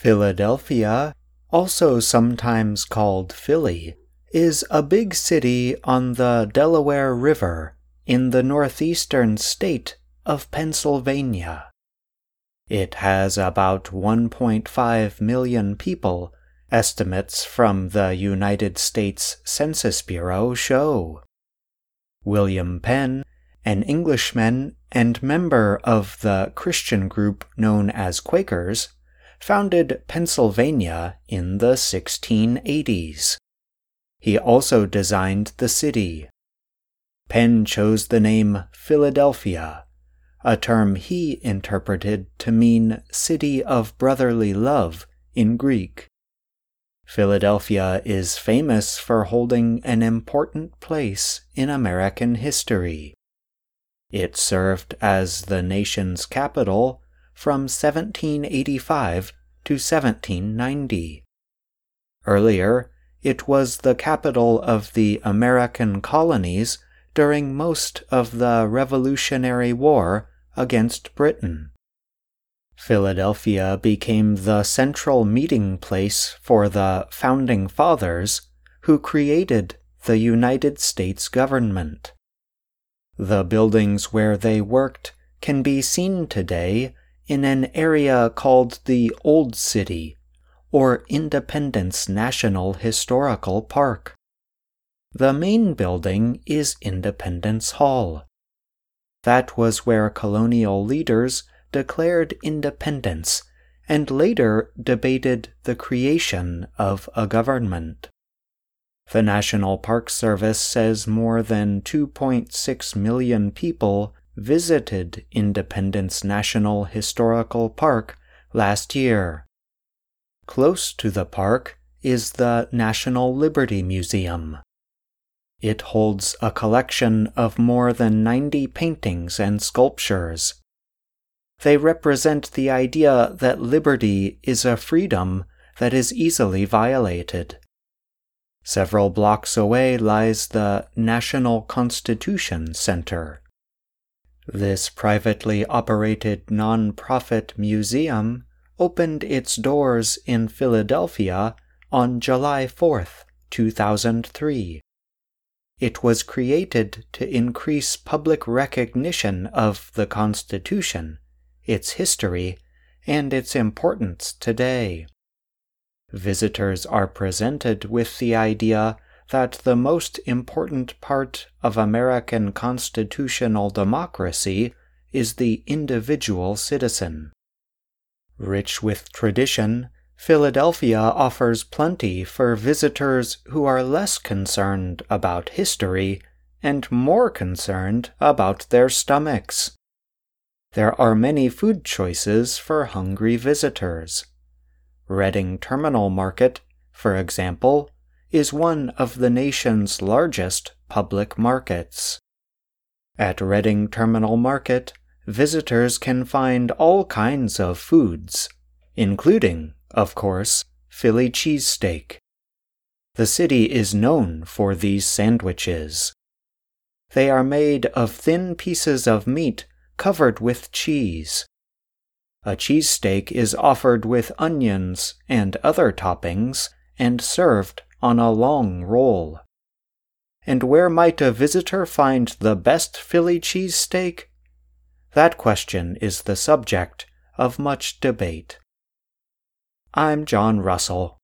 Philadelphia, also sometimes called Philly, is a big city on the Delaware River in the northeastern state of Pennsylvania. It has about 1.5 million people, estimates from the United States Census Bureau show. William Penn, an Englishman and member of the Christian group known as Quakers, founded Pennsylvania in the 1680s. He also designed the city. Penn chose the name Philadelphia, a term he interpreted to mean city of brotherly love in Greek. Philadelphia is famous for holding an important place in American history. It served as the nation's capital from 1785 to 1790. Earlier, it was the capital of the American colonies during most of the Revolutionary War against Britain. Philadelphia became the central meeting place for the Founding Fathers who created the United States government. The buildings where they worked can be seen today in an area called the Old City, or Independence National Historical Park. The main building is Independence Hall. That was where colonial leaders declared independence and later debated the creation of a government. The National Park Service says more than 2.6 million people visited Independence National Historical Park last year. Close to the park is the National Liberty Museum. It holds a collection of more than 90 paintings and sculptures. They represent the idea that liberty is a freedom that is easily violated. Several blocks away lies the National Constitution Center. This privately operated non-profit museum opened its doors in Philadelphia on July 4, 2003. It was created to increase public recognition of the Constitution, its history, and its importance today. Visitors are presented with the idea that the most important part of American constitutional democracy is the individual citizen. Rich with tradition, Philadelphia offers plenty for visitors who are less concerned about history and more concerned about their stomachs. There are many food choices for hungry visitors. Reading Terminal Market, for example, is one of the nation's largest public markets. At Reading Terminal Market, visitors can find all kinds of foods, including, of course, Philly cheesesteak. The city is known for these sandwiches. They are made of thin pieces of meat covered with cheese. A cheesesteak is offered with onions and other toppings and served on a long roll. And where might a visitor find the best Philly cheesesteak? That question is the subject of much debate. I'm John Russell.